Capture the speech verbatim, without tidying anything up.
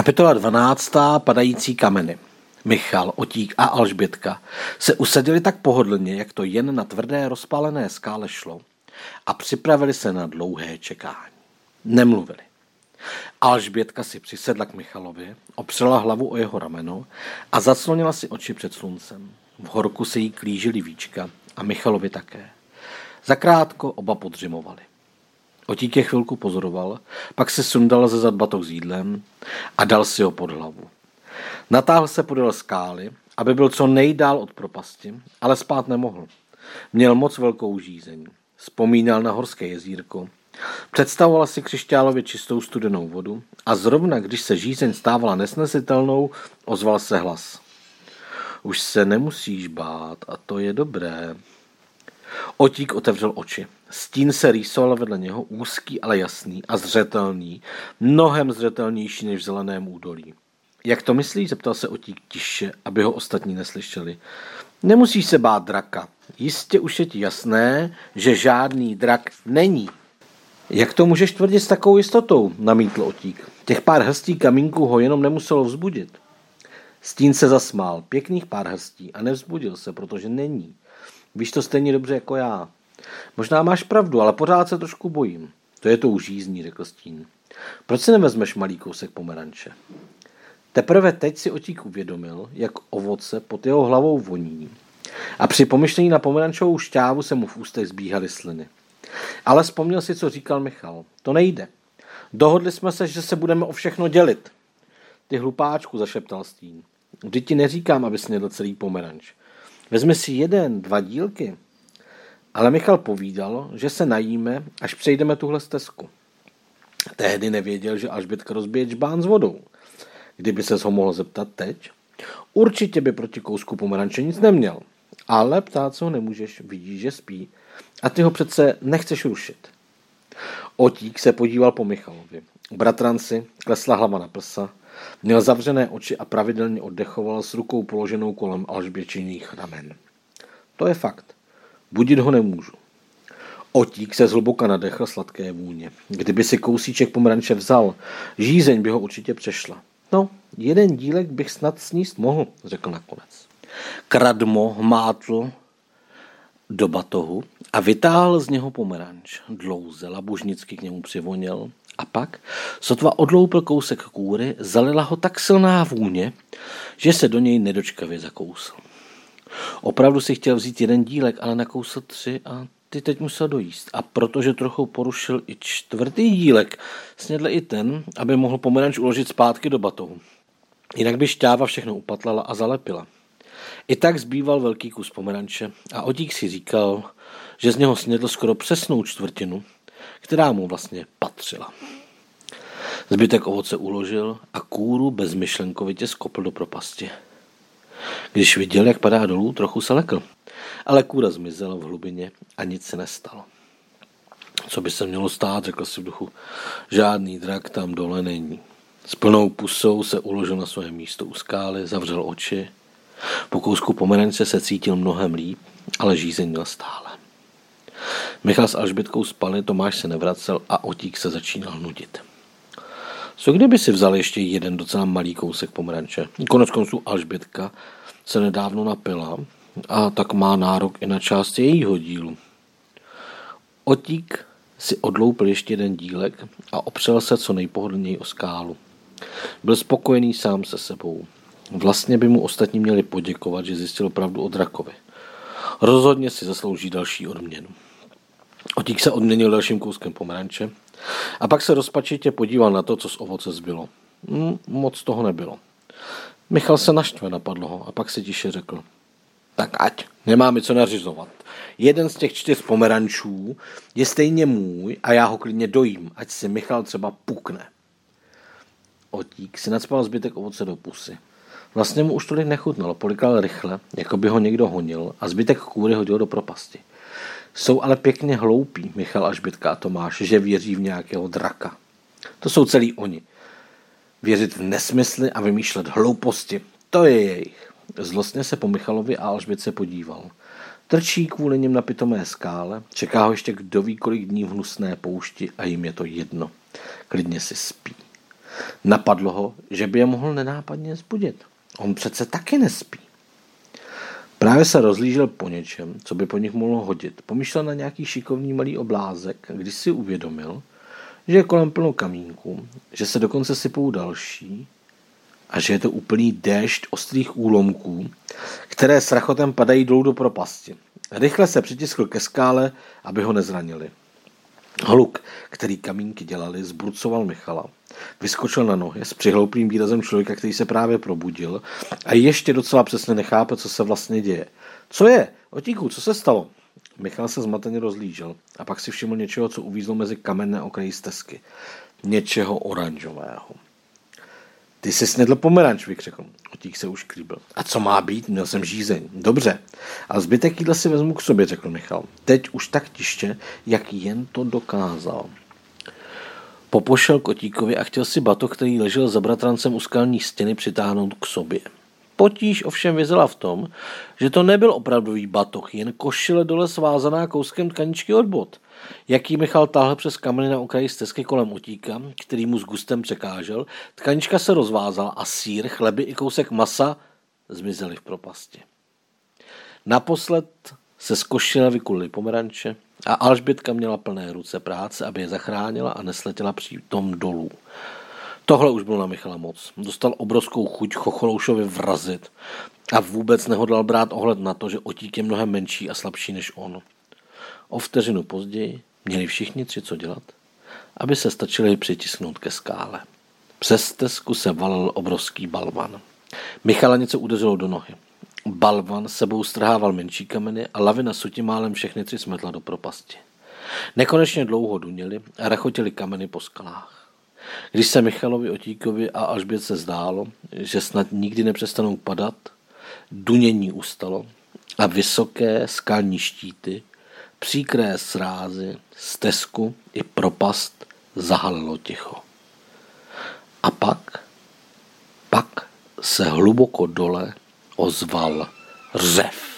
Kapitola dvanáctá. Padající kameny. Michal, Otík a Alžbětka se usadili tak pohodlně, jak to jen na tvrdé rozpálené skále šlo, a připravili se na dlouhé čekání. Nemluvili. Alžbětka si přisedla k Michalovi, opřela hlavu o jeho rameno a zaclonila si oči před sluncem. V horku se jí klížily víčka a Michalovi také. Zakrátko oba podřimovali. Otík je chvilku pozoroval, pak se sundal ze zad batoh s jídlem a dal si ho pod hlavu. Natáhl se podél skály, aby byl co nejdál od propasti, ale spát nemohl. Měl moc velkou žízeň. Vzpomínal na horské jezírko, představoval si křišťálově čistou studenou vodu a zrovna, když se žízeň stávala nesnesitelnou, ozval se hlas. Už se nemusíš bát a to je dobré. Otík otevřel oči. Stín se rýsoval vedle něho, úzký, ale jasný a zřetelný, mnohem zřetelnější než v zeleném údolí. Jak to myslíš? Zeptal se Otík tiše, aby ho ostatní neslyšeli. Nemusíš se bát draka. Jistě už je ti jasné, že žádný drak není. Jak to můžeš tvrdit s takovou jistotou? Namítl Otík. Těch pár hrstí kamínků ho jenom nemuselo vzbudit. Stín se zasmál. Pěkných pár hrstí a nevzbudil se, protože není. Víš to stejně dobře jako já. Možná máš pravdu, ale pořád se trošku bojím. To je to už jízdní, řekl Stín. Proč si nevezmeš malý kousek pomeranče? Teprve teď si Otík uvědomil, jak ovoce pod jeho hlavou voní. A při pomyšlení na pomerančovou šťávu se mu v ústech zbíhaly sliny. Ale vzpomněl si, co říkal Michal. To nejde. Dohodli jsme se, že se budeme o všechno dělit. Ty hlupáčku, zašeptal Stín. Vždyť ti neříkám, aby snědl celý pomeranč. Vezmi si jeden, dva dílky. Ale Michal povídal, že se najíme, až přejdeme tuhle stezku. Tehdy nevěděl, že Alžbětka rozbije džbán s vodou. Kdyby ses ho mohl zeptat teď, určitě by proti kousku pomeranče nic neměl. Ale ptát se ho nemůžeš, vidíš, že spí. A ty ho přece nechceš rušit. Otík se podíval po Michalovi. Bratranci klesla hlava na prsa, měl zavřené oči a pravidelně oddechoval s rukou položenou kolem Alžběčiných ramen. To je fakt. Budit ho nemůžu. Otík se zhluboka nadechl sladké vůně. Kdyby si kousíček pomeranče vzal, žízeň by ho určitě přešla. No, jeden dílek bych snad sníst mohl, řekl nakonec. Kradmo hmátl do batohu a vytáhl z něho pomeranč. Dlouze labužnicky k němu přivoněl a pak, sotva odloupil kousek kůry, zalila ho tak silná vůně, že se do něj nedočkavě zakousl. Opravdu si chtěl vzít jeden dílek, ale nakousl tři a ty teď musel dojíst. A protože trochu porušil i čtvrtý dílek, snědl i ten, aby mohl pomeranč uložit zpátky do batohu. Jinak by šťáva všechno upatlala a zalepila. I tak zbýval velký kus pomeranče a Otík si říkal, že z něho snědl skoro přesnou čtvrtinu, která mu vlastně patřila. Zbytek ovoce uložil a kůru bezmyšlenkovitě skopl do propasti. Když viděl, jak padá dolů, trochu se lekl. Ale kůra zmizela v hlubině a nic se nestalo. Co by se mělo stát, řekl si v duchu. Žádný drak tam dole není. S plnou pusou se uložil na své místo u skály, zavřel oči. Po kousku pomerance se cítil mnohem líp, ale žízeň měl stále. Michal s Alžbětkou spali, Tomáš se nevracel a Otík se začínal nudit. Co kdyby si vzal ještě jeden docela malý kousek pomeranče? Konec konců Alžbětka se nedávno napila a tak má nárok i na část jejího dílu. Otík si odloupil ještě jeden dílek a opřel se co nejpohodlněji o skálu. Byl spokojený sám se sebou. Vlastně by mu ostatní měli poděkovat, že zjistil pravdu o drakovi. Rozhodně si zaslouží další odměnu. Otík se odměnil dalším kouskem pomeranče a pak se rozpačitě podíval na to, co z ovoce zbylo. Hmm, moc toho nebylo. Michal se naštve, napadlo ho a pak si tiše řekl. Tak ať, nemá mi co nařizovat. Jeden z těch čtyř pomerančů je stejně můj a já ho klidně dojím, ať si Michal třeba pukne. Otík si nacpal zbytek ovoce do pusy. Vlastně mu už tolik nechutnalo, polikal rychle, jako by ho někdo honil a zbytek kůry hodil do propasti. Jsou ale pěkně hloupí, Michal, Alžbětka a Tomáš, že věří v nějakého draka. To jsou celý oni. Věřit v nesmysly a vymýšlet hlouposti, to je jejich. Zlostně se po Michalovi a Alžbětce podíval. Trčí kvůli něm na pitomé skále, čeká ho ještě kdo ví kolik dní v hnusné poušti a jim je to jedno. Klidně si spí. Napadlo ho, že by je mohl nenápadně zbudit. On přece taky nespí. Právě se rozlížel po něčem, co by po nich mohlo hodit. Pomýšlel na nějaký šikovný malý oblázek, když si uvědomil, že je kolem plno kamínků, že se dokonce sypou další a že je to úplný déšť ostrých úlomků, které s rachotem padají dolů do propasti. Rychle se přitiskl ke skále, aby ho nezranili. Hluk, který kamínky dělali, zburcoval Michala. Vyskočil na nohy s přihlouplým výrazem člověka, který se právě probudil a ještě docela přesně nechápe, co se vlastně děje. Co je? Otíku, co se stalo? Michal se zmateně rozlížel a pak si všiml něčeho, co uvízlo mezi kamenné okraji stezky. Něčeho oranžového. Ty jsi snědl pomeranč, vykřikl. Otík se už klíbil. A co má být? Měl jsem žízeň. Dobře. A zbytek jídla si vezmu k sobě, řekl Michal. Teď už tak tiště, jak jen to dokázal. Popošel k Otíkovi a chtěl si batoh, který ležel za bratrancem u skalní stěny, přitáhnout k sobě. Potíž ovšem vězela v tom, že to nebyl opravdový batoh, jen košile dole svázaná kouskem tkaničky od bot. Jaký Michal táhl přes kameny na okraji stezky kolem Otíka, který mu s gustem překážel, tkanička se rozvázala a sýr, chleby i kousek masa zmizely v propasti. Naposled se z košile vykulily pomeranče a Alžbětka měla plné ruce práce, aby je zachránila a nesletěla přitom dolů. Tohle už bylo na Michala moc. Dostal obrovskou chuť Chocholoušovi vrazit a vůbec nehodlal brát ohled na to, že Otík je mnohem menší a slabší než on. O vteřinu později měli všichni tři co dělat, aby se stačili přitisknout ke skále. Přes stezku se valil obrovský balvan. Michala něco udeřilo do nohy. Balvan sebou strhával menší kameny a lavina suti málem všechny tři smetla do propasti. Nekonečně dlouho duněli a rachotili kameny po skalách. Když se Michalovi, Otíkovi a Alžbětce zdálo, že snad nikdy nepřestanou padat, dunění ustalo a vysoké skalní štíty, příkré srázy, stezku i propast zahalilo ticho. A pak, pak se hluboko dole ozval řev.